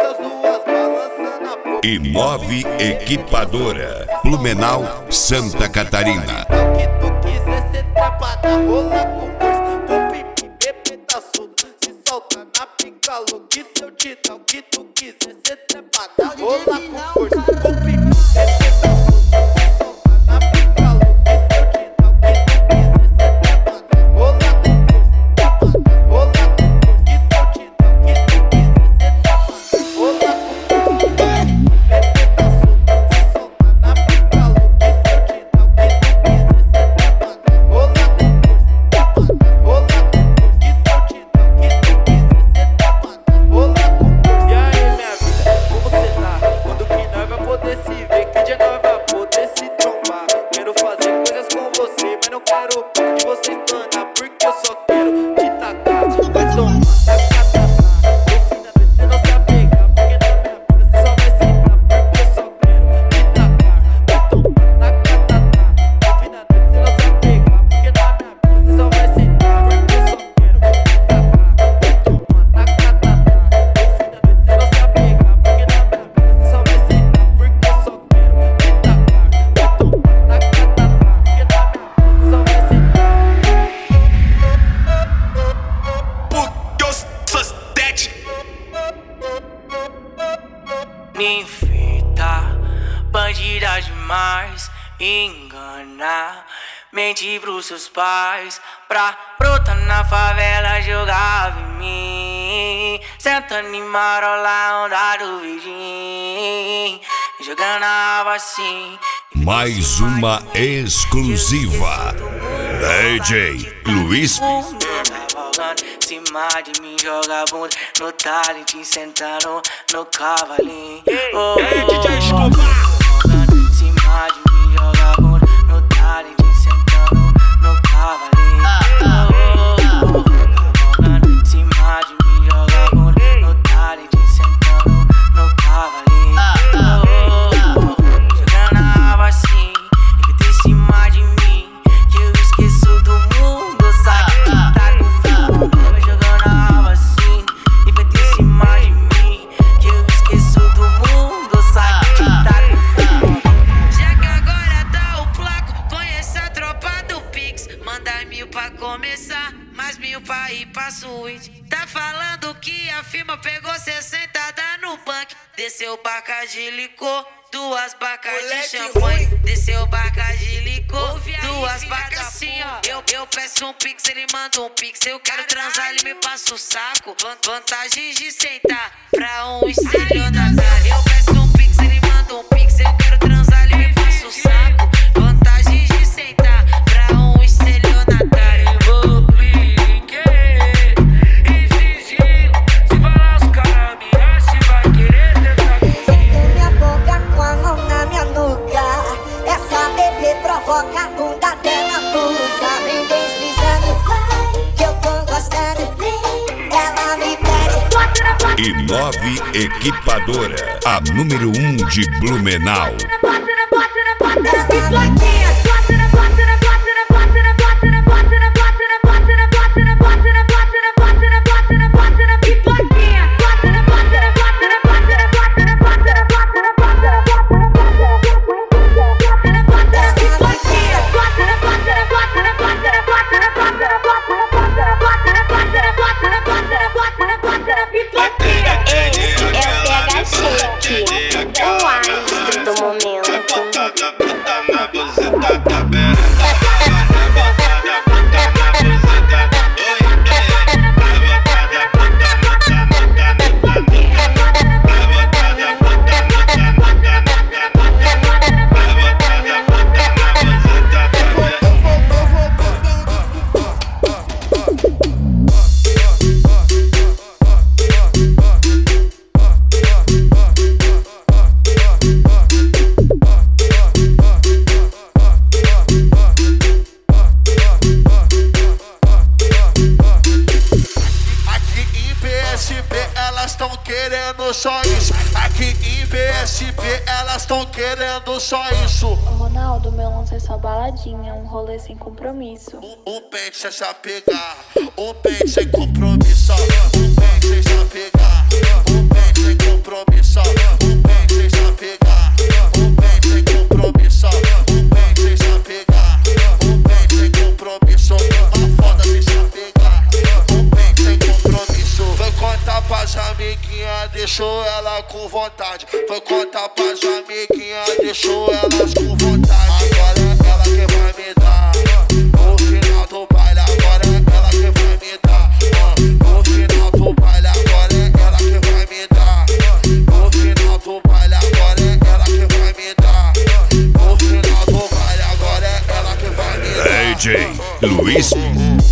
Imove Equipadora, Blumenau, Santa Catarina. Que tu quiser ser trapada, rola com força, com pipi, pedaçudo, se solta na pica, louco. Que se eu te dar o que tu quiser ser trapada, rola com força, com pipi, pedaçudo, se solta na pica, louco. Que se eu te dar o que tu quiser ser trapada, rola com força, rola com força. Que se eu te dar o que tu quiser ser trapada, rola com Ninfeta, bandida demais, engana, mente pros seus pais, pra brotar na favela jogava em mim, sentando em marola, onda do vidinho, jogando a água assim. Mais uma exclusiva, DJ Luiz. Cima de mim joga bunda no talent, sentando no cavalinho. DJ Escobar. Cima de mim joga bunda no talent, sentando no cavalinho. Cima de mim joga bunda no talent, sentando no cavalinho. Jogando a água assim, evita em cima de mim, que eu esqueço do mundo, sabe? Pra começar, mais 1000 pra ir pra suíte. Tá falando que a firma pegou 60 no banco. Desceu barca de licor, 2 barcas de champanhe. Desceu barca de licor, 2 barcas assim, ó. Eu peço um pix, ele manda um pix. Eu quero transar, ele me passa o saco. Vantagens de sentar pra um estelionatário. Eu peço um pix, ele manda um pix. Eu quero transar, ele me passa o saco. Vantagens de sentar pra um estelionatário. Provoca a bunda dela, pulsa, vem deslizando, vai, que eu tô gostando, ela me pede. Imove Equipadora, a número 1 de Blumenau. Só isso, aqui em BSP elas estão querendo só isso. Ronaldo, meu lance é só baladinha, um rolê sem compromisso. Um pente é se apegar, um pente sem compromisso. Um pente sem se apegar, um pente sem compromisso. deixou ela com vontade. Foi contar pras amiguinhas, deixou elas com vontade. Agora é ela que vai me dar no final do baile. Agora é ela que vai me dar no final do baile. Agora é ela que vai me dar no final do baile. Agora é ela que vai me dar no final do baile. Agora é ela que vai me dar. DJ Luiz